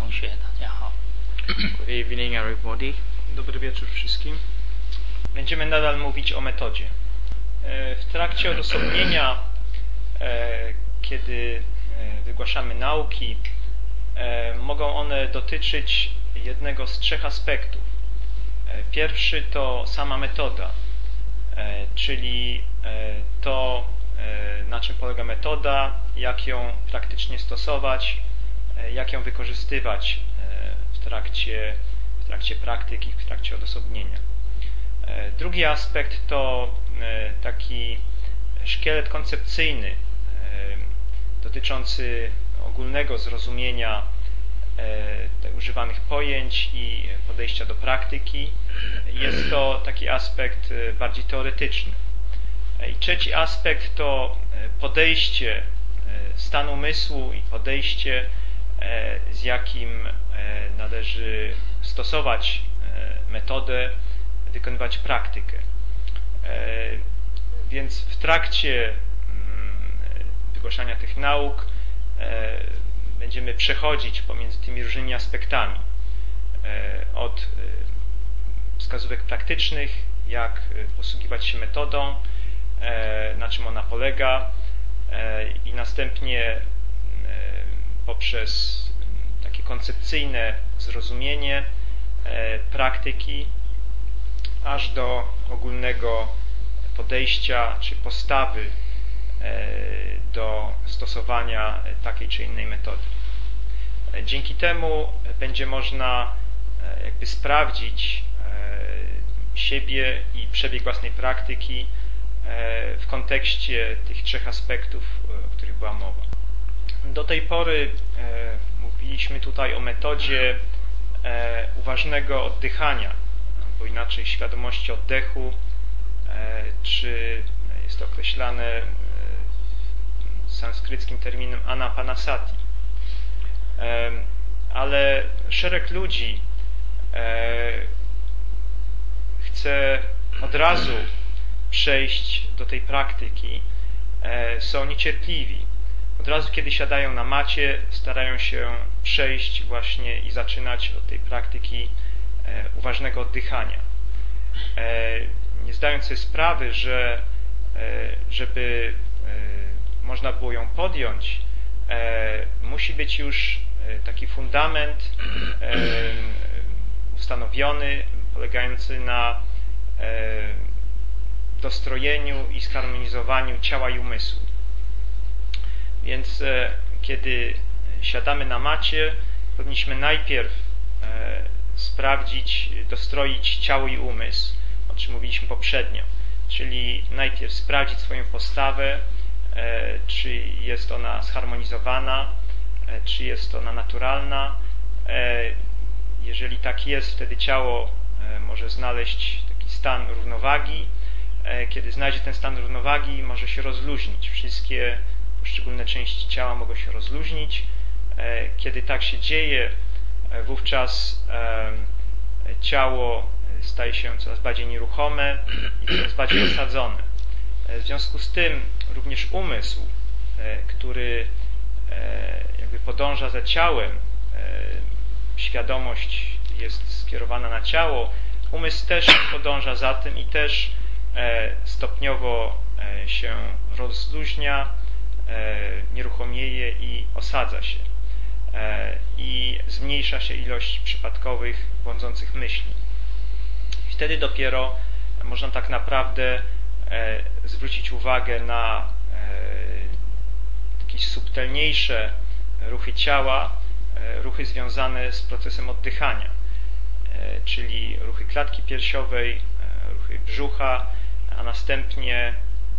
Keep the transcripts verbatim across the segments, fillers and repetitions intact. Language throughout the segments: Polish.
同学，大家好。 Good evening, everybody. Dobry wieczór wszystkim. Będziemy nadal mówić o metodzie. W trakcie odosobnienia, kiedy wygłaszamy nauki, mogą one dotyczyć jednego z trzech aspektów. Pierwszy to sama metoda, czyli to, na czym polega metoda, jak ją praktycznie stosować, jak ją wykorzystywać w trakcie, w trakcie praktyki, w trakcie odosobnienia. Drugi aspekt to taki szkielet koncepcyjny dotyczący ogólnego zrozumienia używanych pojęć i podejścia do praktyki. Jest to taki aspekt bardziej teoretyczny. I trzeci aspekt to podejście, stan umysłu i podejście, z jakim należy stosować metodę, wykonywać praktykę. Więc w trakcie wygłaszania tych nauk będziemy przechodzić pomiędzy tymi różnymi aspektami. Od wskazówek praktycznych, jak posługiwać się metodą, na czym ona polega, i następnie poprzez takie koncepcyjne zrozumienie praktyki, aż do ogólnego podejścia czy postawy do stosowania takiej czy innej metody. Dzięki temu będzie można jakby sprawdzić siebie i przebieg własnej praktyki w kontekście tych trzech aspektów, o których była mowa. Do tej pory mówiliśmy tutaj o metodzie uważnego oddychania, albo inaczej świadomości oddechu, czy jest to określane sanskryckim terminem anapanasati. Ale szereg ludzi chce od razu przejść do tej praktyki, są niecierpliwi. Od razu, kiedy siadają na macie, starają się przejść właśnie i zaczynać od tej praktyki uważnego oddychania. Nie zdając sobie sprawy, że żeby można było ją podjąć, musi być już taki fundament ustanowiony, polegający na dostrojeniu i zharmonizowaniu ciała i umysłu. Więc kiedy siadamy na macie, powinniśmy najpierw sprawdzić, dostroić ciało i umysł, o czym mówiliśmy poprzednio. Czyli najpierw sprawdzić swoją postawę, czy jest ona zharmonizowana, czy jest ona naturalna. Jeżeli tak jest, wtedy ciało może znaleźć taki stan równowagi. Kiedy znajdzie ten stan równowagi, może się rozluźnić. Wszystkie poszczególne części ciała mogą się rozluźnić. Kiedy tak się dzieje, wówczas ciało staje się coraz bardziej nieruchome i coraz bardziej osadzone. W związku z tym również umysł, który jakby podąża za ciałem, świadomość jest skierowana na ciało, umysł też podąża za tym i też stopniowo się rozluźnia, nieruchomieje i osadza się. I zmniejsza się ilość przypadkowych, błądzących myśli. Wtedy dopiero można tak naprawdę zwrócić uwagę na jakieś subtelniejsze ruchy ciała, ruchy związane z procesem oddychania, czyli ruchy klatki piersiowej, ruchy brzucha, a następnie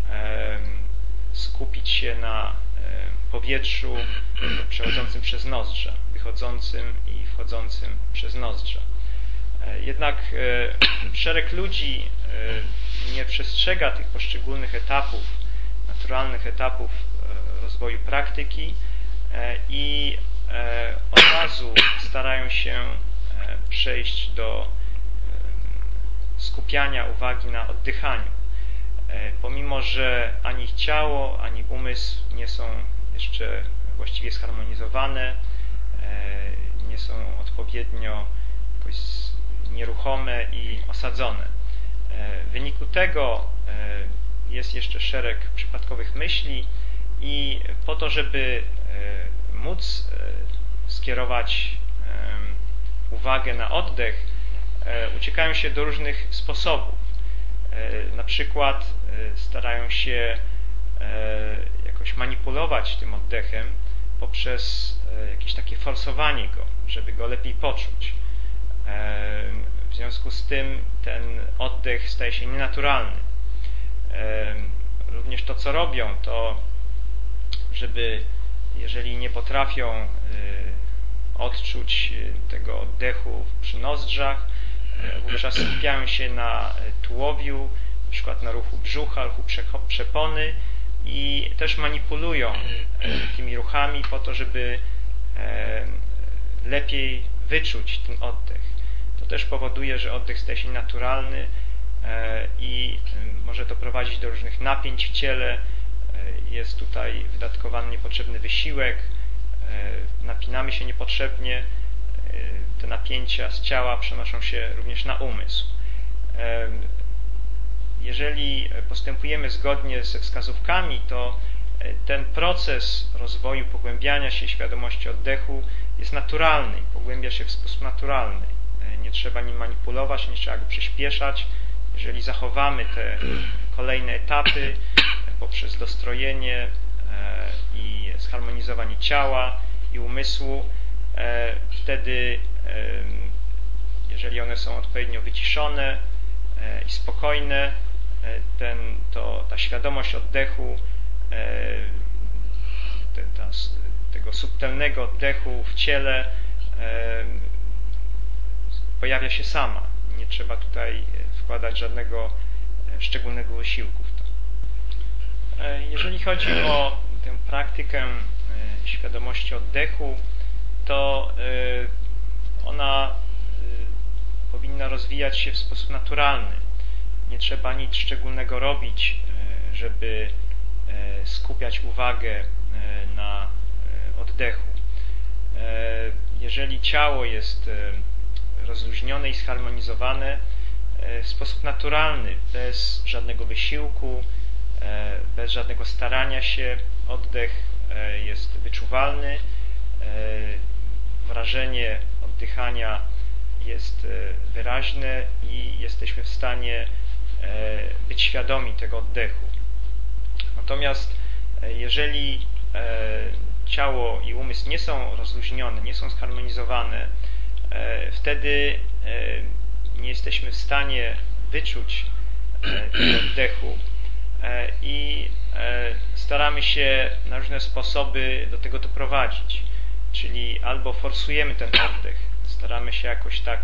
skupić się na powietrzu przechodzącym przez nozdrza, wychodzącym i wchodzącym przez nozdrza. Jednak szereg ludzi nie przestrzega tych poszczególnych etapów, naturalnych etapów rozwoju praktyki i od razu starają się przejść do skupiania uwagi na oddychaniu. Pomimo że ani ich ciało, ani umysł nie są jeszcze właściwie zharmonizowane, nie nie są odpowiednio jakoś nieruchome i osadzone. W wyniku tego jest jeszcze szereg przypadkowych myśli i po to, żeby móc skierować uwagę na oddech, uciekają się do różnych sposobów. Na przykład starają się jakoś manipulować tym oddechem poprzez jakieś takie forsowanie go, żeby go lepiej poczuć. W związku z tym ten oddech staje się nienaturalny. Również to, co robią, to żeby, jeżeli nie potrafią odczuć tego oddechu przy nozdrzach, wówczas skupiają się na tułowiu, na przykład na ruchu brzucha, ruchu przepony i też manipulują tymi ruchami po to, żeby lepiej wyczuć ten oddech. To też powoduje, że oddech staje się naturalny i może to prowadzić do różnych napięć w ciele. Jest tutaj wydatkowany niepotrzebny wysiłek, napinamy się niepotrzebnie, te napięcia z ciała przenoszą się również na umysł. Jeżeli postępujemy zgodnie ze wskazówkami, to ten proces rozwoju, pogłębiania się świadomości oddechu jest naturalny, pogłębia się w sposób naturalny. Nie trzeba nim manipulować, nie trzeba go przyspieszać. Jeżeli zachowamy te kolejne etapy poprzez dostrojenie i zharmonizowanie ciała i umysłu, wtedy, jeżeli one są odpowiednio wyciszone i spokojne, ten, to, ta świadomość oddechu, te, ta, tego subtelnego oddechu w ciele pojawia się sama. Nie trzeba tutaj wkładać żadnego szczególnego wysiłku w to. Jeżeli chodzi o tę praktykę świadomości oddechu, to ona powinna rozwijać się w sposób naturalny. Nie trzeba nic szczególnego robić, żeby skupiać uwagę na oddechu. Jeżeli ciało jest rozluźnione i zharmonizowane w sposób naturalny, bez żadnego wysiłku, bez żadnego starania się, oddech jest wyczuwalny, wrażenie oddychania jest wyraźne i jesteśmy w stanie być świadomi tego oddechu. Natomiast jeżeli ciało i umysł nie są rozluźnione, nie są zharmonizowane, wtedy nie jesteśmy w stanie wyczuć tego oddechu i staramy się na różne sposoby do tego doprowadzić. Czyli albo forsujemy ten oddech, staramy się jakoś tak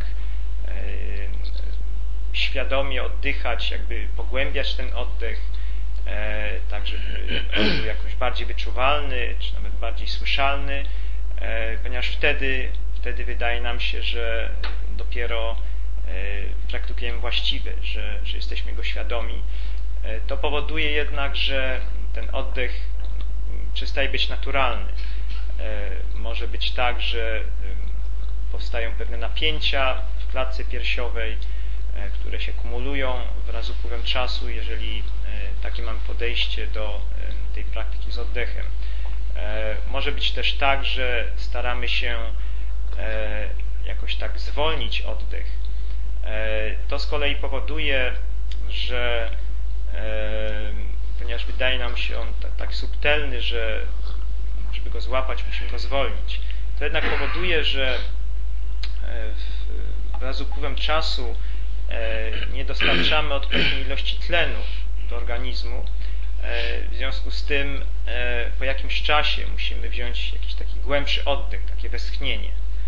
świadomie oddychać, jakby pogłębiać ten oddech, tak żeby on był jakoś bardziej wyczuwalny, czy nawet bardziej słyszalny, ponieważ wtedy, wtedy wydaje nam się, że dopiero praktykujemy właściwie, że, że jesteśmy go świadomi. To powoduje jednak, że ten oddech przestaje być naturalny. Może być tak, że powstają pewne napięcia w klatce piersiowej, które się kumulują wraz z upływem czasu, jeżeli takie mamy podejście do tej praktyki z oddechem. Może być też tak, że staramy się jakoś tak zwolnić oddech. To z kolei powoduje, że ponieważ wydaje nam się on tak, tak subtelny, że żeby go złapać, musimy go zwolnić. To jednak powoduje, że wraz z upływem czasu nie dostarczamy odpowiedniej ilości tlenu do organizmu. W związku z tym po jakimś czasie musimy wziąć jakiś taki głębszy oddech, takie westchnienie,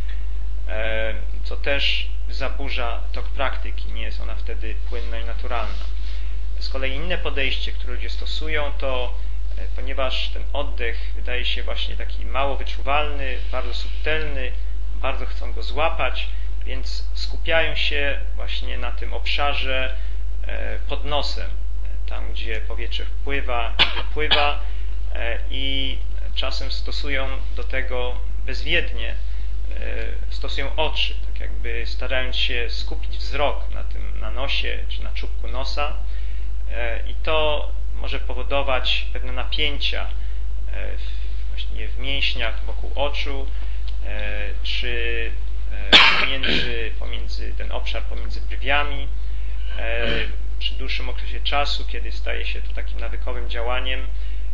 co też zaburza tok praktyki. Nie jest ona wtedy płynna i naturalna. Z kolei inne podejście, które ludzie stosują, to ponieważ ten oddech wydaje się właśnie taki mało wyczuwalny, bardzo subtelny, bardzo chcą go złapać, więc skupiają się właśnie na tym obszarze pod nosem, tam gdzie powietrze wpływa i wypływa, i czasem stosują do tego bezwiednie stosują oczy, tak jakby starając się skupić wzrok na tym, na nosie czy na czubku nosa, i to może powodować pewne napięcia właśnie w mięśniach wokół oczu, czy pomiędzy, pomiędzy ten obszar pomiędzy brwiami. Przy dłuższym okresie czasu, kiedy staje się to takim nawykowym działaniem,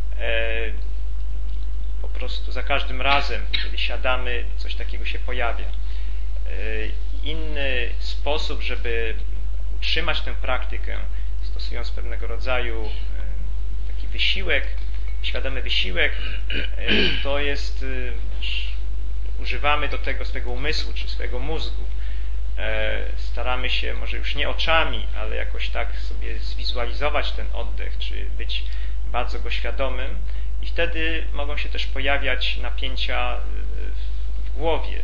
po prostu za każdym razem, kiedy siadamy, coś takiego się pojawia. Inny sposób, żeby utrzymać tę praktykę, stosując pewnego rodzaju taki wysiłek, świadomy wysiłek, to jest, używamy do tego swojego umysłu czy swojego mózgu. Staramy się może już nie oczami, ale jakoś tak sobie zwizualizować ten oddech, czy być bardzo go świadomym, i wtedy mogą się też pojawiać napięcia w głowie.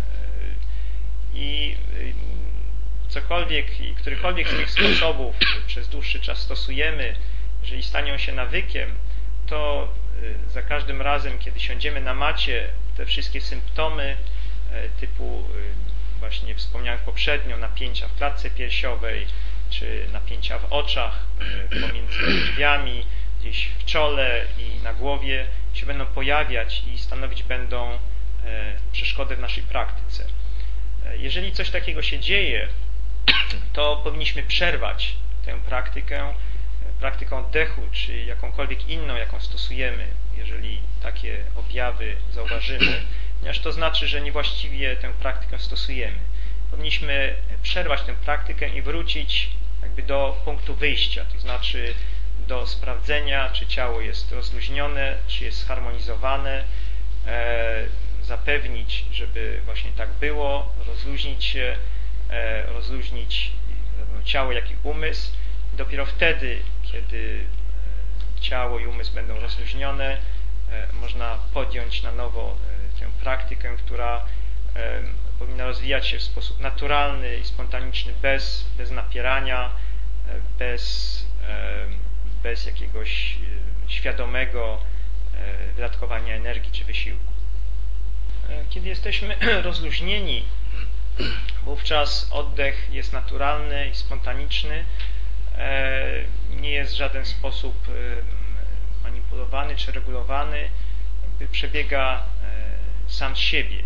I cokolwiek, i którykolwiek z tych sposobów przez dłuższy czas stosujemy, jeżeli stanie się nawykiem, to za każdym razem, kiedy siądziemy na macie, te wszystkie symptomy typu właśnie wspomniałem poprzednio, napięcia w klatce piersiowej, czy napięcia w oczach, pomiędzy drzwiami, gdzieś w czole i na głowie się będą pojawiać i stanowić będą przeszkodę w naszej praktyce. Jeżeli coś takiego się dzieje, to powinniśmy przerwać tę praktykę, praktykę oddechu, czy jakąkolwiek inną, jaką stosujemy, jeżeli takie objawy zauważymy, ponieważ to znaczy, że niewłaściwie tę praktykę stosujemy. Powinniśmy przerwać tę praktykę i wrócić jakby do punktu wyjścia, to znaczy do sprawdzenia, czy ciało jest rozluźnione, czy jest zharmonizowane, e, zapewnić, żeby właśnie tak było, rozluźnić się, e, rozluźnić zarówno ciało, jak i umysł. Dopiero wtedy, kiedy ciało i umysł będą rozluźnione, e, można podjąć na nowo e, tę praktykę, która e, powinna rozwijać się w sposób naturalny i spontaniczny, bez, bez napierania, e, bez e, bez jakiegoś świadomego wydatkowania energii czy wysiłku. Kiedy jesteśmy rozluźnieni, wówczas oddech jest naturalny i spontaniczny, nie jest w żaden sposób manipulowany czy regulowany, jakby przebiega sam z siebie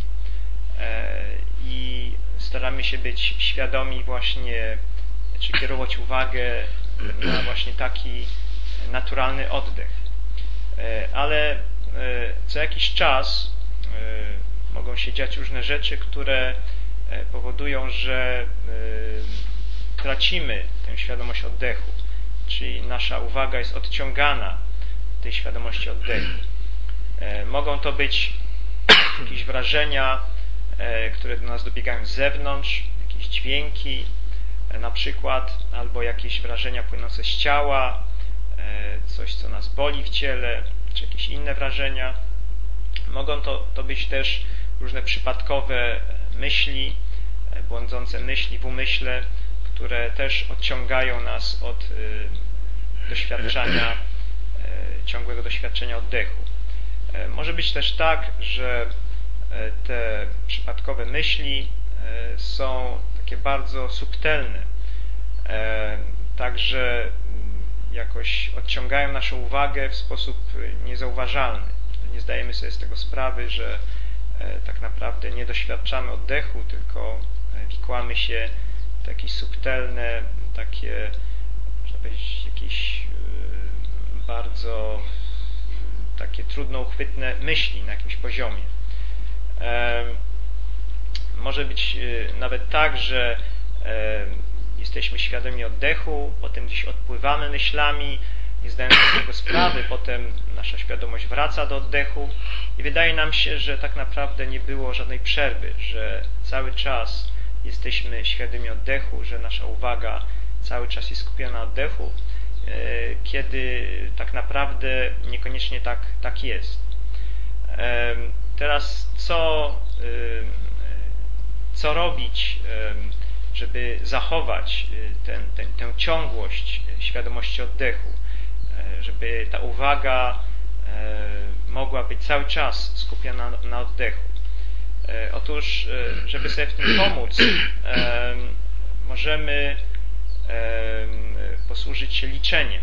i staramy się być świadomi właśnie, czy kierować uwagę na właśnie taki naturalny oddech. Ale co jakiś czas mogą się dziać różne rzeczy, które powodują, że tracimy tę świadomość oddechu, czyli nasza uwaga jest odciągana od tej świadomości oddechu. Mogą to być jakieś wrażenia, które do nas dobiegają z zewnątrz, jakieś dźwięki na przykład, albo jakieś wrażenia płynące z ciała, coś, co nas boli w ciele, czy jakieś inne wrażenia. Mogą to, to być też różne przypadkowe myśli, błądzące myśli w umyśle, które też odciągają nas od y, doświadczenia, y, ciągłego doświadczenia oddechu. Y, może być też tak, że y, te przypadkowe myśli y, są takie bardzo subtelne, y, także y, jakoś odciągają naszą uwagę w sposób niezauważalny. Nie zdajemy sobie z tego sprawy, że y, tak naprawdę nie doświadczamy oddechu, tylko wikłamy się w jakieś subtelne, takie, można powiedzieć, jakieś bardzo takie trudno uchwytne myśli na jakimś poziomie. Może być nawet tak, że jesteśmy świadomi oddechu, potem gdzieś odpływamy myślami, nie zdając sobie z tego sprawy, potem nasza świadomość wraca do oddechu i wydaje nam się, że tak naprawdę nie było żadnej przerwy, że cały czas jesteśmy świadomi oddechu, że nasza uwaga cały czas jest skupiona na oddechu, kiedy tak naprawdę niekoniecznie tak, tak jest. Teraz co, co robić, żeby zachować ten, ten, tę ciągłość świadomości oddechu, żeby ta uwaga mogła być cały czas skupiona na oddechu. Otóż, żeby sobie w tym pomóc, możemy posłużyć się liczeniem,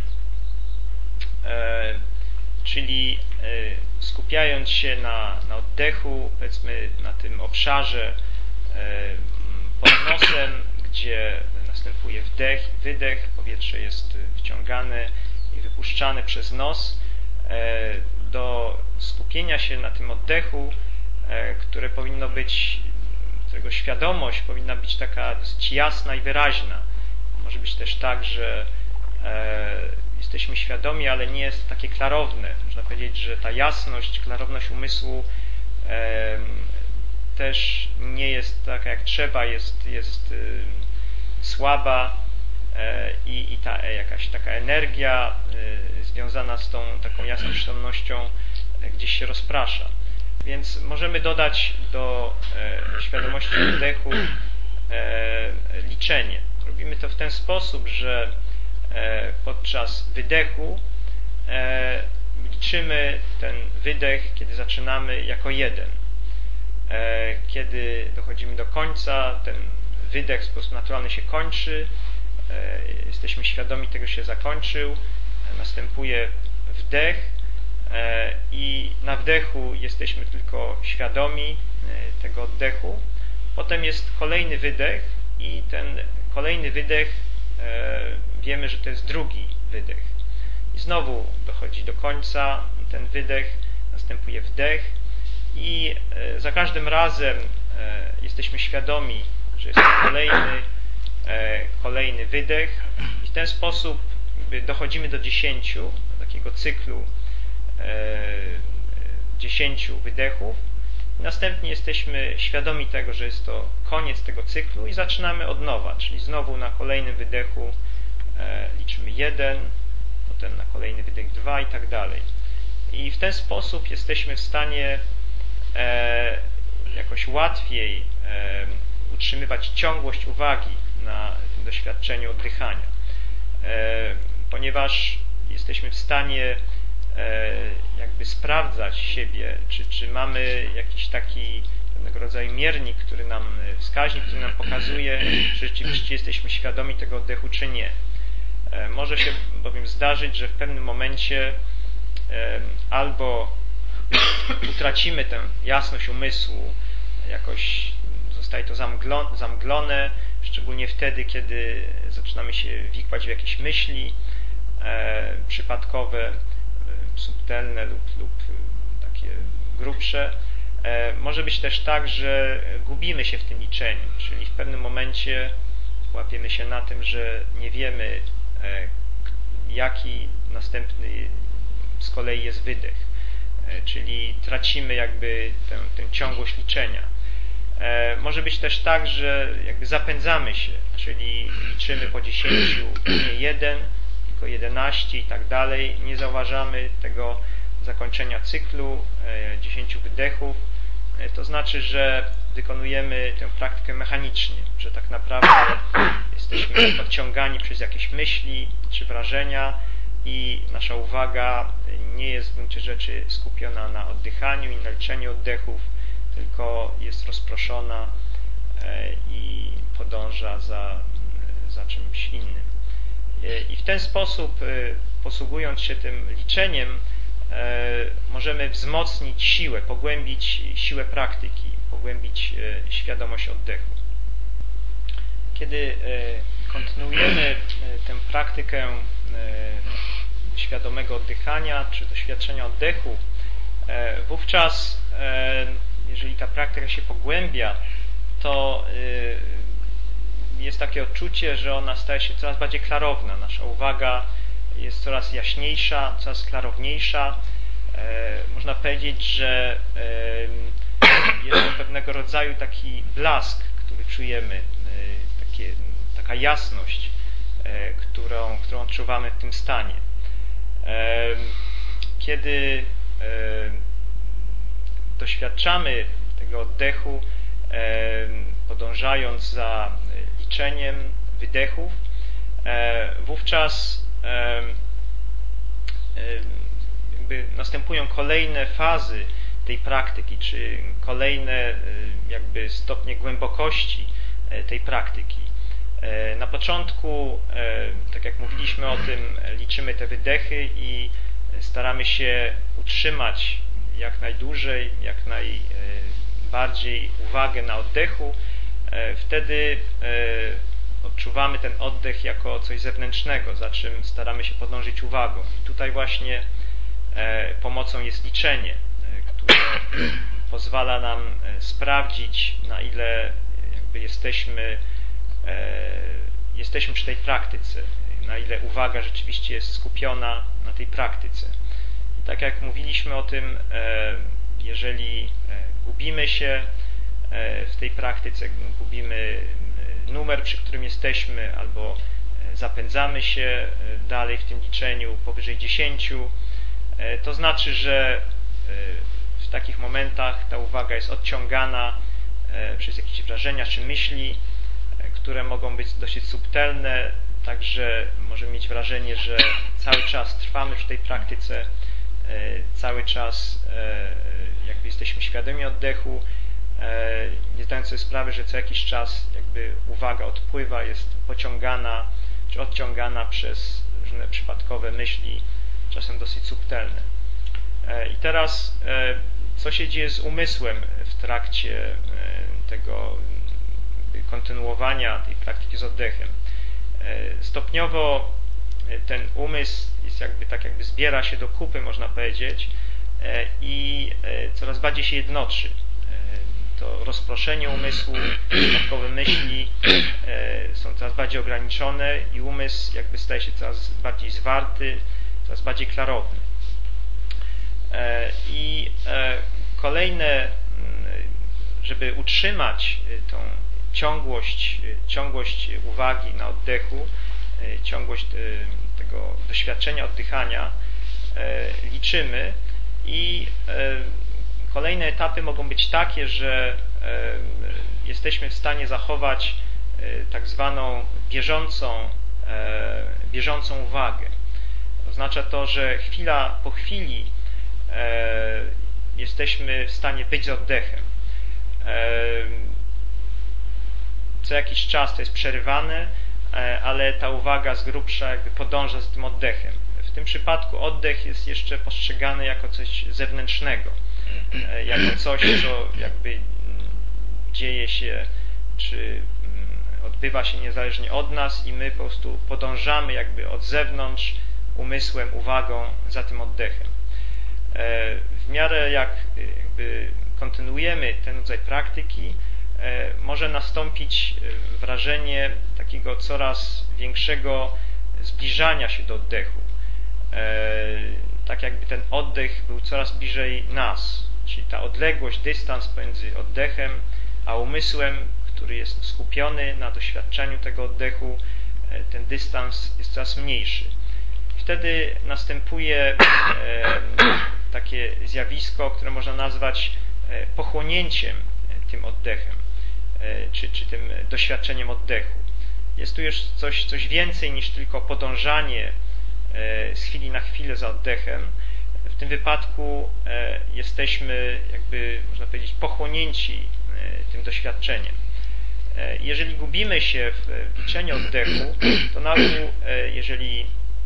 czyli skupiając się na, na oddechu, powiedzmy na tym obszarze pod nosem, gdzie następuje wdech i wydech, powietrze jest wciągane i wypuszczane przez nos, do skupienia się na tym oddechu, które powinno być, którego świadomość powinna być taka dosyć jasna i wyraźna. Może być też tak, że jesteśmy świadomi, ale nie jest takie klarowne. Można powiedzieć, że ta jasność, klarowność umysłu też nie jest taka jak trzeba, jest, jest słaba i, i ta jakaś taka energia związana z tą taką jasną przytomnością gdzieś się rozprasza. Więc możemy dodać do świadomości oddechu liczenie. Robimy to w ten sposób, że podczas wydechu liczymy ten wydech, kiedy zaczynamy, jako jeden. Kiedy dochodzimy do końca, ten wydech w sposób naturalny się kończy, jesteśmy świadomi tego, że się zakończył, następuje wdech i na wdechu jesteśmy tylko świadomi tego oddechu. Potem jest kolejny wydech i ten kolejny wydech wiemy, że to jest drugi wydech. I znowu dochodzi do końca ten wydech, następuje wdech i za każdym razem jesteśmy świadomi, że jest to kolejny, kolejny wydech i w ten sposób dochodzimy do dziesięciu, do takiego cyklu dziesięciu wydechów. Następnie jesteśmy świadomi tego, że jest to koniec tego cyklu i zaczynamy od nowa, czyli znowu na kolejnym wydechu liczymy jeden, potem na kolejny wydech dwa i tak dalej. I w ten sposób jesteśmy w stanie jakoś łatwiej utrzymywać ciągłość uwagi na doświadczeniu oddychania, ponieważ jesteśmy w stanie jakby sprawdzać siebie, czy, czy mamy jakiś taki pewnego rodzaju miernik, który nam, wskaźnik, który nam pokazuje, czy rzeczywiście jesteśmy świadomi tego oddechu, czy nie. Może się bowiem zdarzyć, że w pewnym momencie albo utracimy tę jasność umysłu, jakoś zostaje to zamglone, szczególnie wtedy, kiedy zaczynamy się wikłać w jakieś myśli przypadkowe, subtelne lub, lub takie grubsze. Może być też tak, że gubimy się w tym liczeniu, czyli w pewnym momencie łapiemy się na tym, że nie wiemy, jaki następny z kolei jest wydech, czyli tracimy jakby tę, tę ciągłość liczenia. Może być też tak, że jakby zapędzamy się, czyli liczymy po dziesięciu, nie jeden, tylko jedenaście i tak dalej. Nie zauważamy tego zakończenia cyklu, dziesięciu wydechów. To znaczy, że wykonujemy tę praktykę mechanicznie, że tak naprawdę jesteśmy podciągani przez jakieś myśli czy wrażenia i nasza uwaga nie jest w gruncie rzeczy skupiona na oddychaniu i na liczeniu oddechów, tylko jest rozproszona i podąża za, za czymś innym. I w ten sposób, posługując się tym liczeniem, możemy wzmocnić siłę, pogłębić siłę praktyki, pogłębić świadomość oddechu. Kiedy kontynuujemy tę praktykę świadomego oddychania czy doświadczenia oddechu, wówczas, jeżeli ta praktyka się pogłębia, to jest takie odczucie, że ona staje się coraz bardziej klarowna. Nasza uwaga jest coraz jaśniejsza, coraz klarowniejsza. Można powiedzieć, że jest to pewnego rodzaju taki blask, który czujemy, takie, taka jasność, którą, którą odczuwamy w tym stanie. Kiedy doświadczamy tego oddechu, podążając za liczeniem wydechów, wówczas jakby następują kolejne fazy tej praktyki, czy kolejne jakby stopnie głębokości tej praktyki. Na początku, tak jak mówiliśmy o tym, liczymy te wydechy i staramy się utrzymać jak najdłużej, jak najbardziej uwagę na oddechu. Wtedy odczuwamy ten oddech jako coś zewnętrznego, za czym staramy się podążyć uwagą. I tutaj właśnie pomocą jest liczenie, które pozwala nam sprawdzić, na ile jakby jesteśmy, jesteśmy przy tej praktyce, na ile uwaga rzeczywiście jest skupiona na tej praktyce. I tak jak mówiliśmy o tym, jeżeli gubimy się w tej praktyce, gubimy numer, przy którym jesteśmy, albo zapędzamy się dalej w tym liczeniu powyżej dziesięciu, to znaczy, że w takich momentach ta uwaga jest odciągana przez jakieś wrażenia czy myśli, które mogą być dosyć subtelne, także możemy mieć wrażenie, że cały czas trwamy w tej praktyce, cały czas jakby jesteśmy świadomi oddechu, nie zdając sobie sprawy, że co jakiś czas jakby uwaga odpływa, jest pociągana czy odciągana przez różne przypadkowe myśli, czasem dosyć subtelne. I teraz co się dzieje z umysłem w trakcie tego kontynuowania tej praktyki z oddechem? Stopniowo ten umysł jest jakby tak jakby zbiera się do kupy, można powiedzieć, i coraz bardziej się jednoczy. To rozproszenie umysłu, przypadkowe myśli są coraz bardziej ograniczone i umysł jakby staje się coraz bardziej zwarty, coraz bardziej klarowny. I kolejne, żeby utrzymać tą ciągłość, ciągłość uwagi na oddechu, ciągłość tego doświadczenia oddychania, liczymy i kolejne etapy mogą być takie, że jesteśmy w stanie zachować tak zwaną bieżącą, bieżącą uwagę. Oznacza to, że chwila po chwili jesteśmy w stanie być z oddechem. Co jakiś czas to jest przerywane, ale ta uwaga z grubsza jakby podąża z tym oddechem. W tym przypadku oddech jest jeszcze postrzegany jako coś zewnętrznego, jako coś, co jakby dzieje się, czy odbywa się niezależnie od nas i my po prostu podążamy jakby od zewnątrz umysłem, uwagą za tym oddechem. W miarę jak jakby kontynuujemy ten rodzaj praktyki, może nastąpić wrażenie takiego coraz większego zbliżania się do oddechu. Tak jakby ten oddech był coraz bliżej nas, czyli ta odległość, dystans pomiędzy oddechem a umysłem, który jest skupiony na doświadczeniu tego oddechu, ten dystans jest coraz mniejszy. Wtedy następuje takie zjawisko, które można nazwać pochłonięciem tym oddechem, czy, czy tym doświadczeniem oddechu. Jest tu już coś, coś więcej niż tylko podążanie z chwili na chwilę za oddechem. W tym wypadku jesteśmy jakby, można powiedzieć, pochłonięci tym doświadczeniem. Jeżeli gubimy się w liczeniu oddechu, to na ogół, jeżeli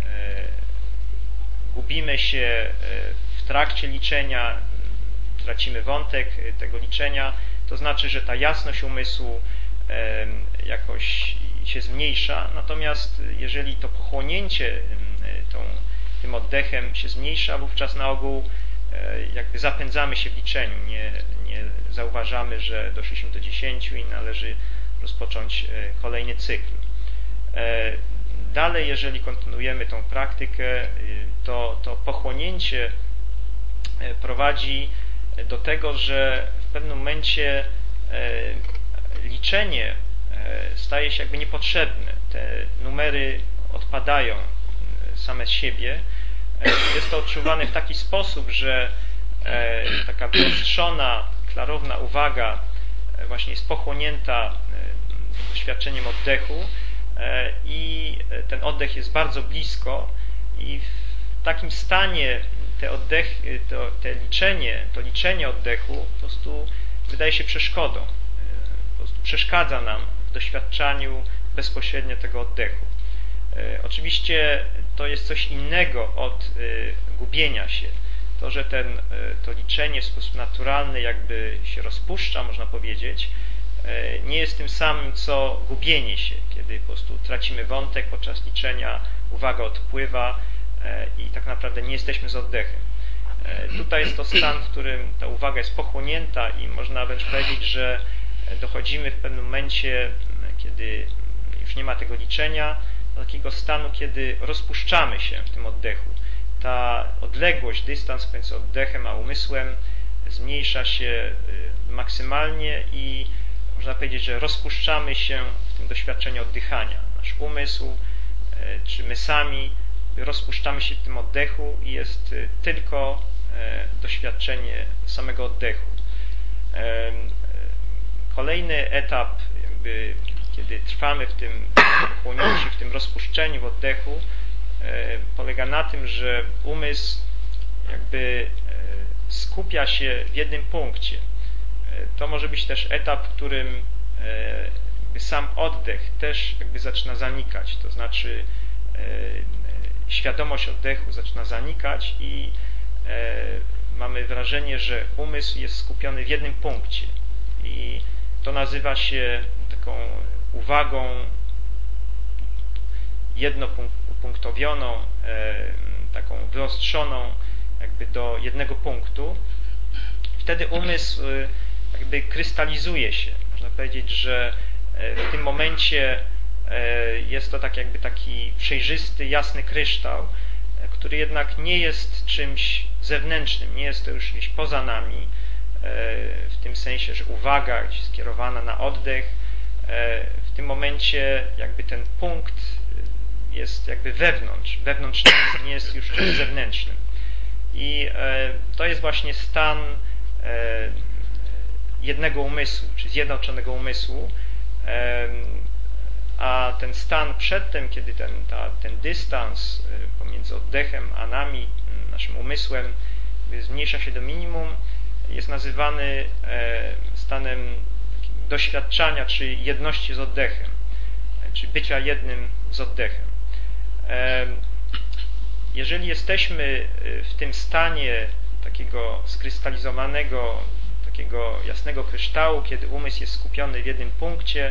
gubimy się w trakcie liczenia, tracimy wątek tego liczenia, to znaczy, że ta jasność umysłu jakoś się zmniejsza, natomiast jeżeli to pochłonięcie tą, tym oddechem się zmniejsza, wówczas na ogół jakby zapędzamy się w liczeniu, nie, nie zauważamy, że doszliśmy do dziesięciu i należy rozpocząć kolejny cykl. Dalej, jeżeli kontynuujemy tą praktykę, to, to pochłonięcie prowadzi do tego, że w pewnym momencie liczenie staje się jakby niepotrzebne. Te numery odpadają same z siebie. Jest to odczuwane w taki sposób, że taka wyostrzona, klarowna uwaga właśnie jest pochłonięta doświadczeniem oddechu i ten oddech jest bardzo blisko i w takim stanie te oddechy, to, te liczenie, to liczenie oddechu po prostu wydaje się przeszkodą. Po prostu przeszkadza nam w doświadczaniu bezpośrednio tego oddechu. Oczywiście to jest coś innego od gubienia się. To, że ten, to liczenie w sposób naturalny jakby się rozpuszcza, można powiedzieć, nie jest tym samym, co gubienie się, kiedy po prostu tracimy wątek podczas liczenia, uwaga odpływa i tak naprawdę nie jesteśmy z oddechem. Tutaj jest to stan, w którym ta uwaga jest pochłonięta i można wręcz powiedzieć, że dochodzimy w pewnym momencie, kiedy już nie ma tego liczenia, do takiego stanu, kiedy rozpuszczamy się w tym oddechu. Ta odległość, dystans pomiędzy oddechem a umysłem zmniejsza się maksymalnie i można powiedzieć, że rozpuszczamy się w tym doświadczeniu oddychania. Nasz umysł, czy my sami rozpuszczamy się w tym oddechu i jest tylko doświadczenie samego oddechu. Kolejny etap, jakby, kiedy trwamy w tym chłonięciu, w tym rozpuszczeniu w oddechu, polega na tym, że umysł jakby skupia się w jednym punkcie. To może być też etap, w którym jakby sam oddech też jakby zaczyna zanikać, to znaczy świadomość oddechu zaczyna zanikać i mamy wrażenie, że umysł jest skupiony w jednym punkcie i to nazywa się taką uwagą jednopunktowioną, taką wyostrzoną jakby do jednego punktu. Wtedy umysł jakby krystalizuje się. Można powiedzieć, że w tym momencie jest to tak jakby taki przejrzysty, jasny kryształ, który jednak nie jest czymś zewnętrznym, nie jest to już gdzieś poza nami, w tym sensie, że uwaga jest skierowana na oddech. W tym momencie jakby ten punkt jest jakby wewnątrz, wewnątrz nas, nie jest już czymś zewnętrznym. I to jest właśnie stan jednego umysłu, czy zjednoczonego umysłu, a ten stan przedtem, kiedy ten, ta, ten dystans pomiędzy oddechem a nami, naszym umysłem, zmniejsza się do minimum, jest nazywany stanem doświadczania, czy jedności z oddechem, czy bycia jednym z oddechem. Jeżeli jesteśmy w tym stanie takiego skrystalizowanego, takiego jasnego kryształu, kiedy umysł jest skupiony w jednym punkcie,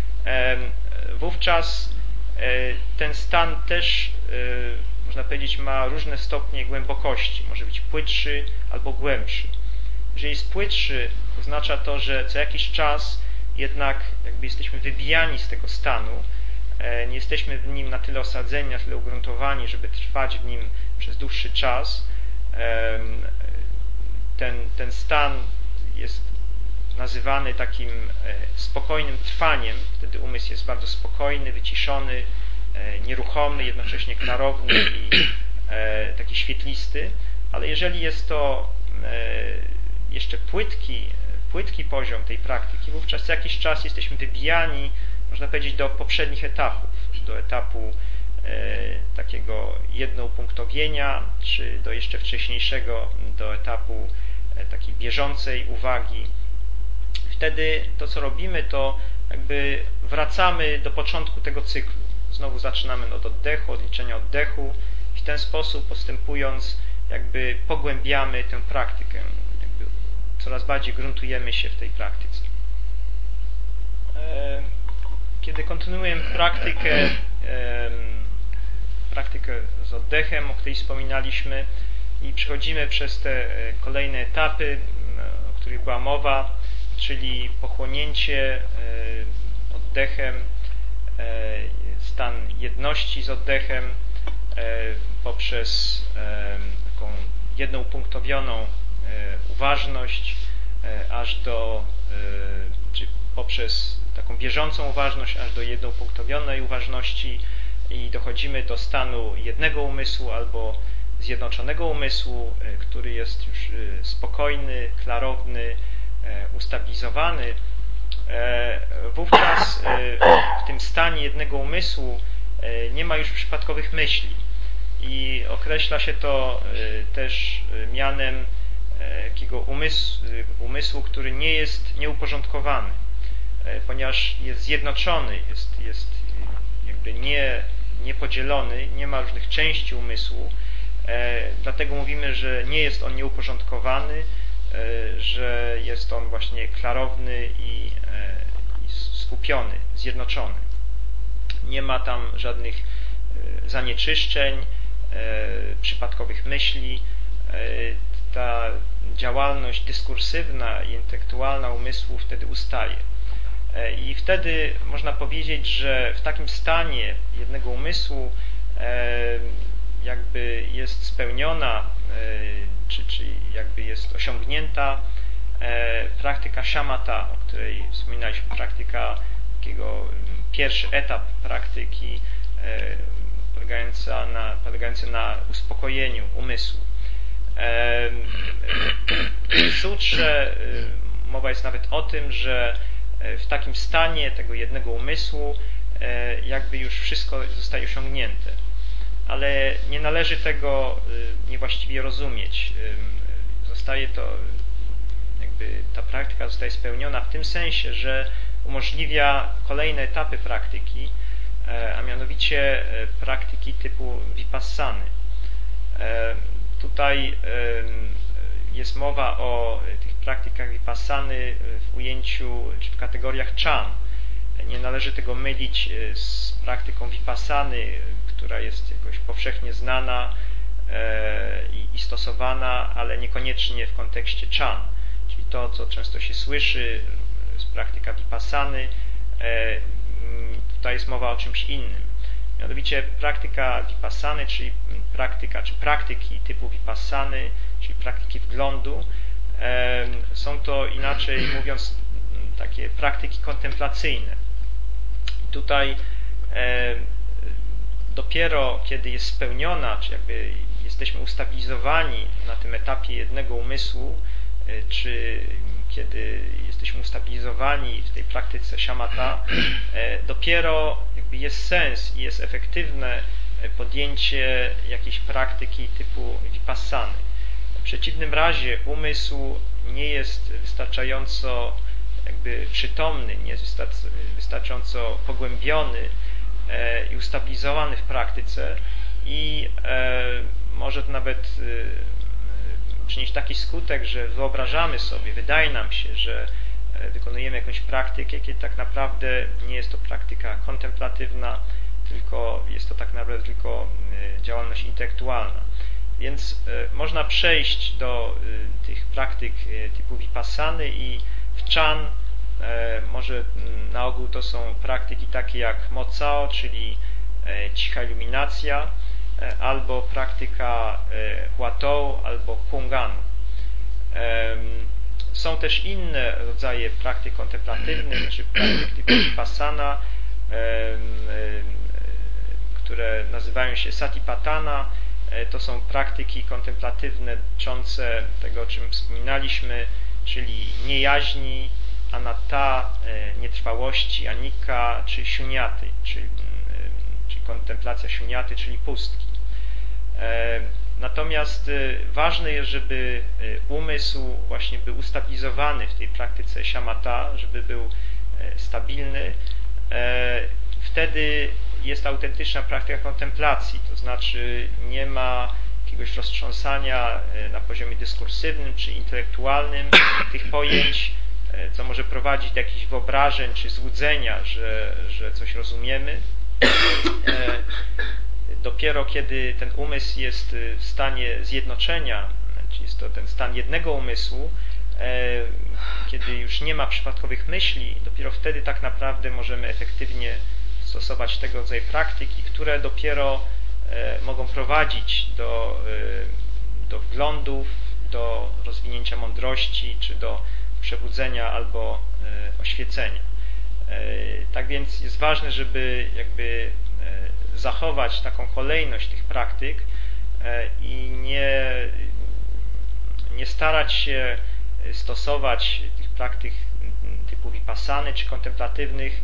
wówczas ten stan też, można powiedzieć, ma różne stopnie głębokości. Może być płytszy albo głębszy. Jeżeli jest płytszy, oznacza to, że co jakiś czas jednak jakby jesteśmy wybijani z tego stanu, nie jesteśmy w nim na tyle osadzeni, na tyle ugruntowani, żeby trwać w nim przez dłuższy czas. Ten, ten stan jest nazywany takim spokojnym trwaniem. Wtedy umysł jest bardzo spokojny, wyciszony, nieruchomy, jednocześnie klarowny i taki świetlisty. Ale jeżeli jest to jeszcze płytki, płytki poziom tej praktyki, wówczas co jakiś czas jesteśmy wybijani, można powiedzieć, do poprzednich etapów, do etapu e, takiego jednoupunktowienia, czy do jeszcze wcześniejszego, do etapu e, takiej bieżącej uwagi. Wtedy to, co robimy, to jakby wracamy do początku tego cyklu. Znowu zaczynamy od oddechu, od liczenia oddechu i w ten sposób postępując jakby pogłębiamy tę praktykę. Jakby coraz bardziej gruntujemy się w tej praktyce. E, Kiedy kontynuujemy praktykę, praktykę z oddechem, o której wspominaliśmy, i przechodzimy przez te kolejne etapy, o których była mowa, czyli pochłonięcie oddechem, stan jedności z oddechem poprzez taką jednoupunktowioną uważność, aż do, czy poprzez taką bieżącą uważność, aż do jednopunktowionej uważności i dochodzimy do stanu jednego umysłu albo zjednoczonego umysłu, który jest już spokojny, klarowny, ustabilizowany. Wówczas w tym stanie jednego umysłu nie ma już przypadkowych myśli i określa się to też mianem takiego umysłu, umysłu, który nie jest nieuporządkowany, ponieważ jest zjednoczony, jest, jest jakby nie, niepodzielony, nie ma różnych części umysłu, dlatego mówimy, że nie jest on nieuporządkowany, że jest on właśnie klarowny i skupiony, zjednoczony. Nie ma tam żadnych zanieczyszczeń, przypadkowych myśli. Ta działalność dyskursywna i intelektualna umysłu wtedy ustaje. I wtedy można powiedzieć, że w takim stanie jednego umysłu jakby jest spełniona, czy, czy jakby jest osiągnięta praktyka shamatha, o której wspominaliśmy, praktyka takiego, pierwszy etap praktyki polegająca na, polegający na uspokojeniu umysłu. W sutrze mowa jest nawet o tym, że w takim stanie tego jednego umysłu jakby już wszystko zostaje osiągnięte. Ale nie należy tego niewłaściwie rozumieć. Zostaje to, jakby ta praktyka zostaje spełniona w tym sensie, że umożliwia kolejne etapy praktyki, a mianowicie praktyki typu vipassany. Tutaj jest mowa o tych praktykach vipassany w ujęciu, czy w kategoriach chan. Nie należy tego mylić z praktyką vipassany, która jest jakoś powszechnie znana i stosowana, ale niekoniecznie w kontekście chan. Czyli to, co często się słyszy z praktyka vipassany, tutaj jest mowa o czymś innym. Mianowicie praktyka vipassany, czyli praktyka, czy praktyki typu vipassany, czyli praktyki wglądu, są to, inaczej mówiąc, takie praktyki kontemplacyjne. Tutaj dopiero kiedy jest spełniona, czy jakby jesteśmy ustabilizowani na tym etapie jednego umysłu, czy kiedy jesteśmy ustabilizowani w tej praktyce shamatha, dopiero jakby jest sens i jest efektywne podjęcie jakiejś praktyki typu vipassany. W przeciwnym razie umysł nie jest wystarczająco jakby przytomny, nie jest wystarczająco pogłębiony i ustabilizowany w praktyce i może to nawet przynieść taki skutek, że wyobrażamy sobie, wydaje nam się, że wykonujemy jakąś praktykę, kiedy tak naprawdę nie jest to praktyka kontemplatywna, tylko jest to tak naprawdę tylko działalność intelektualna. Więc można przejść do tych praktyk typu vipassany i w chan może na ogół to są praktyki takie jak Mo-Cao, czyli cicha iluminacja, albo praktyka Hua-Tou, albo Kung-An. Są też inne rodzaje praktyk kontemplatywnych, czy praktyk typu vipassana, które nazywają się Satipatthana. To są praktyki kontemplatywne dotyczące tego, o czym wspominaliśmy, czyli niejaźni, anatta, nietrwałości, anicca, czy shunyati, czyli, czyli kontemplacja shunyati, czyli pustki. Natomiast ważne jest, żeby umysł właśnie był ustabilizowany w tej praktyce shamatha, żeby był stabilny. Wtedy jest autentyczna praktyka kontemplacji, to znaczy nie ma jakiegoś roztrząsania na poziomie dyskursywnym czy intelektualnym tych pojęć, co może prowadzić do jakichś wyobrażeń czy złudzenia, że, że coś rozumiemy. Dopiero kiedy ten umysł jest w stanie zjednoczenia, czyli jest to ten stan jednego umysłu, kiedy już nie ma przypadkowych myśli, dopiero wtedy tak naprawdę możemy efektywnie stosować tego rodzaju praktyki, które dopiero mogą prowadzić do, do wglądów, do rozwinięcia mądrości, czy do przebudzenia albo oświecenia. Tak więc jest ważne, żeby jakby zachować taką kolejność tych praktyk i nie, nie starać się stosować tych praktyk typu vipassany czy kontemplatywnych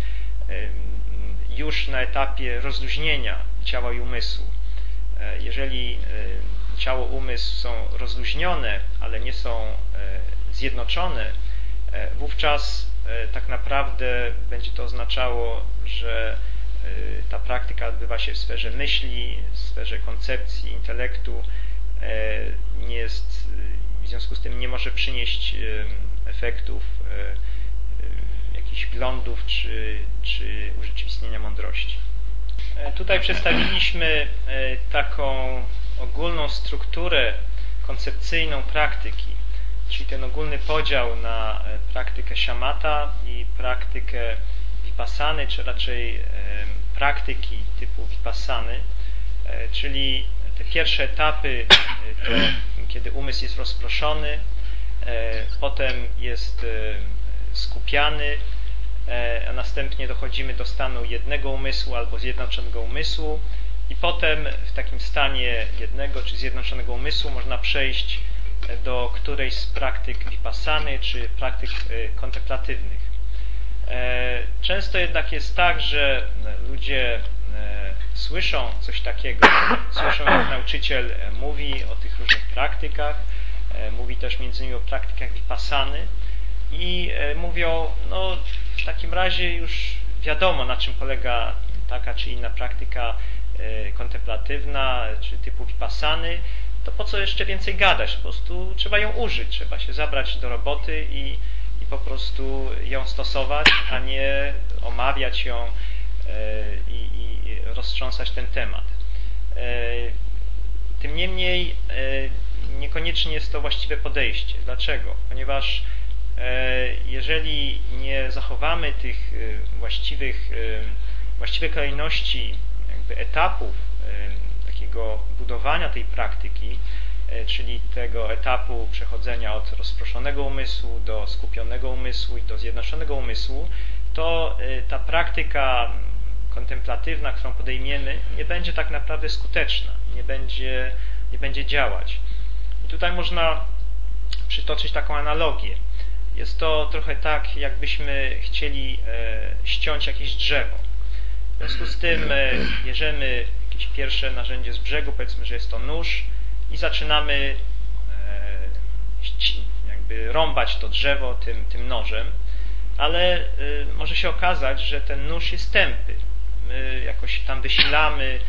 już na etapie rozluźnienia ciała i umysłu. Jeżeli ciało, umysł są rozluźnione, ale nie są zjednoczone, wówczas tak naprawdę będzie to oznaczało, że ta praktyka odbywa się w sferze myśli, w sferze koncepcji, intelektu, nie jest, w związku z tym nie może przynieść efektów, jakichś wglądów czy, czy urzeczywistnienia mądrości. Tutaj przedstawiliśmy taką ogólną strukturę koncepcyjną praktyki, czyli ten ogólny podział na praktykę shamatha i praktykę vipassany, czy raczej praktyki typu vipassany, czyli te pierwsze etapy to kiedy umysł jest rozproszony, potem jest skupiany, a następnie dochodzimy do stanu jednego umysłu albo zjednoczonego umysłu i potem w takim stanie jednego czy zjednoczonego umysłu można przejść do którejś z praktyk vipassany czy praktyk kontemplatywnych. Często jednak jest tak, że ludzie słyszą coś takiego, słyszą jak nauczyciel mówi o tych różnych praktykach, mówi też między innymi o praktykach vipassany i mówią, no w takim razie już wiadomo, na czym polega taka czy inna praktyka kontemplatywna czy typu vipassany, to po co jeszcze więcej gadać? Po prostu trzeba ją użyć, trzeba się zabrać do roboty i, i po prostu ją stosować, a nie omawiać ją i, i roztrząsać ten temat. Tym niemniej niekoniecznie jest to właściwe podejście. Dlaczego? Ponieważ jeżeli nie zachowamy tych właściwych, właściwej kolejności jakby etapów takiego budowania tej praktyki, czyli tego etapu przechodzenia od rozproszonego umysłu do skupionego umysłu i do zjednoczonego umysłu, to ta praktyka kontemplatywna, którą podejmiemy, nie będzie tak naprawdę skuteczna, nie będzie, nie będzie działać. I tutaj można przytoczyć taką analogię. Jest to trochę tak, jakbyśmy chcieli ściąć jakieś drzewo. W związku z tym bierzemy jakieś pierwsze narzędzie z brzegu, powiedzmy, że jest to nóż i zaczynamy jakby rąbać to drzewo tym, tym nożem, ale może się okazać, że ten nóż jest tępy. My jakoś tam wysilamy,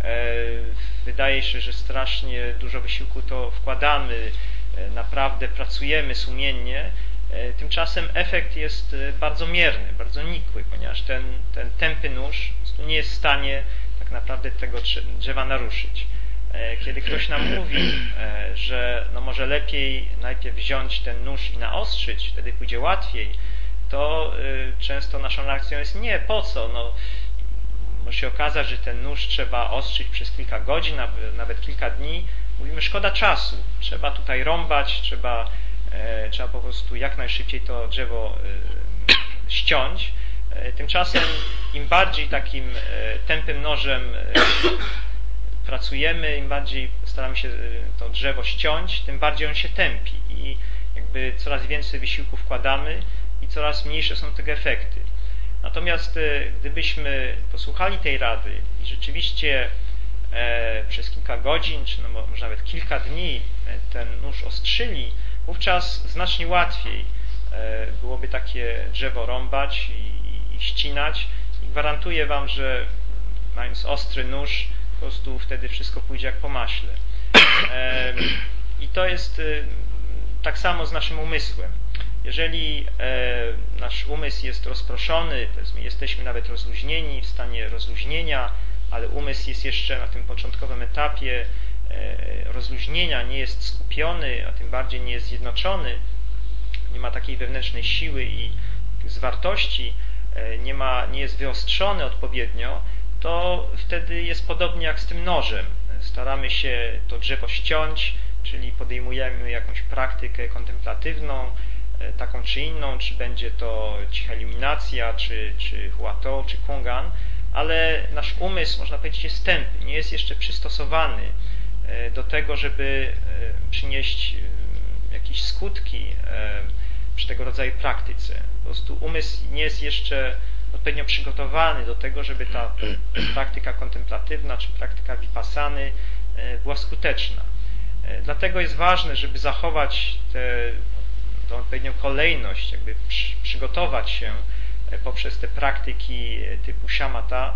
wydaje się, że strasznie dużo wysiłku to wkładamy, naprawdę pracujemy sumiennie, tymczasem efekt jest bardzo mierny, bardzo nikły, ponieważ ten, ten tępy nóż nie jest w stanie tak naprawdę tego drzewa naruszyć. Kiedy ktoś nam mówi, że no może lepiej najpierw wziąć ten nóż i naostrzyć, wtedy pójdzie łatwiej, to często naszą reakcją jest nie, po co? No, może się okazać, że ten nóż trzeba ostrzyć przez kilka godzin, nawet kilka dni. Mówimy, szkoda czasu, trzeba tutaj rąbać, trzeba, trzeba po prostu jak najszybciej to drzewo ściąć. Tymczasem im bardziej takim tępym nożem pracujemy, im bardziej staramy się to drzewo ściąć, tym bardziej on się tępi i jakby coraz więcej wysiłku wkładamy i coraz mniejsze są tego efekty. Natomiast gdybyśmy posłuchali tej rady i rzeczywiście e, przez kilka godzin, czy no może nawet kilka dni ten nóż ostrzyli, wówczas znacznie łatwiej e, byłoby takie drzewo rąbać i, i ścinać i gwarantuję Wam, że mając ostry nóż, po prostu wtedy wszystko pójdzie jak po maśle. E, I to jest e, tak samo z naszym umysłem. Jeżeli e, nasz umysł jest rozproszony, powiedzmy, jesteśmy nawet rozluźnieni, w stanie rozluźnienia, ale umysł jest jeszcze na tym początkowym etapie e, rozluźnienia, nie jest skupiony, a tym bardziej nie jest zjednoczony, nie ma takiej wewnętrznej siły i zwartości, e, nie, ma, nie jest wyostrzony odpowiednio, to wtedy jest podobnie jak z tym nożem. Staramy się to drzewo ściąć, czyli podejmujemy jakąś praktykę kontemplatywną, taką czy inną, czy będzie to cicha iluminacja, czy, czy huatou, czy kungan, ale nasz umysł, można powiedzieć, jest tępy, nie jest jeszcze przystosowany do tego, żeby przynieść jakieś skutki przy tego rodzaju praktyce. Po prostu umysł nie jest jeszcze odpowiednio przygotowany do tego, żeby ta praktyka kontemplatywna, czy praktyka vipassany była skuteczna. Dlatego jest ważne, żeby zachować tę tą odpowiednią kolejność, jakby przy, przygotować się poprzez te praktyki typu shamatha,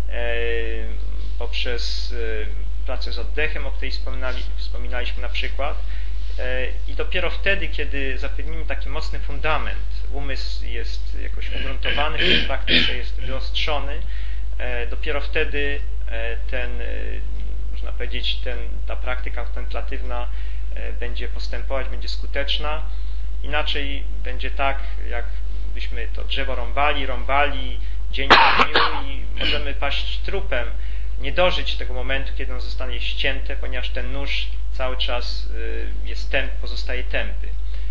poprzez pracę z oddechem, o której wspominali, wspominaliśmy na przykład. I dopiero wtedy, kiedy zapewnimy taki mocny fundament, umysł jest jakoś ugruntowany w tej praktyce, jest wyostrzony, dopiero wtedy ten, można powiedzieć, ten, ta praktyka kontemplatywna będzie postępować, będzie skuteczna. Inaczej będzie tak, jakbyśmy to drzewo rąbali, rąbali dzień po dniu i możemy paść trupem, nie dożyć tego momentu, kiedy on zostanie ścięte, ponieważ ten nóż cały czas jest tęp, pozostaje tępy.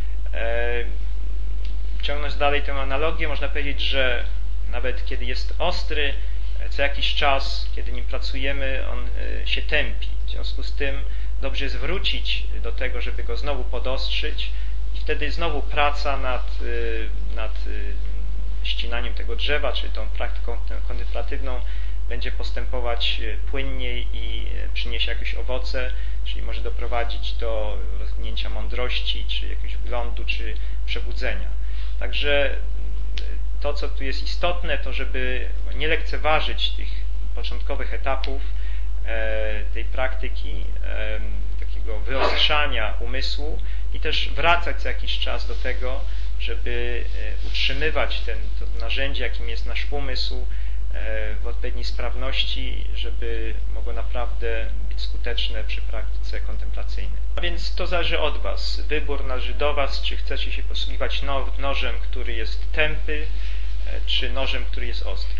Ciągnąć dalej tę analogię, można powiedzieć, że nawet kiedy jest ostry, co jakiś czas, kiedy nim pracujemy, on się tępi. W związku z tym dobrze jest wrócić do tego, żeby go znowu podostrzyć i wtedy znowu praca nad, nad ścinaniem tego drzewa, czy tą praktyką kontemplatywną będzie postępować płynniej i przyniesie jakieś owoce, czyli może doprowadzić do rozwinięcia mądrości, czy jakiegoś wglądu, czy przebudzenia. Także to, co tu jest istotne, to żeby nie lekceważyć tych początkowych etapów tej praktyki, takiego wyostrzania umysłu i też wracać co jakiś czas do tego, żeby utrzymywać ten, to narzędzie, jakim jest nasz umysł, w odpowiedniej sprawności, żeby mogło naprawdę być skuteczne przy praktyce kontemplacyjnej. A więc to zależy od Was. Wybór należy do Was, czy chcecie się posługiwać nożem, który jest tępy, czy nożem, który jest ostry.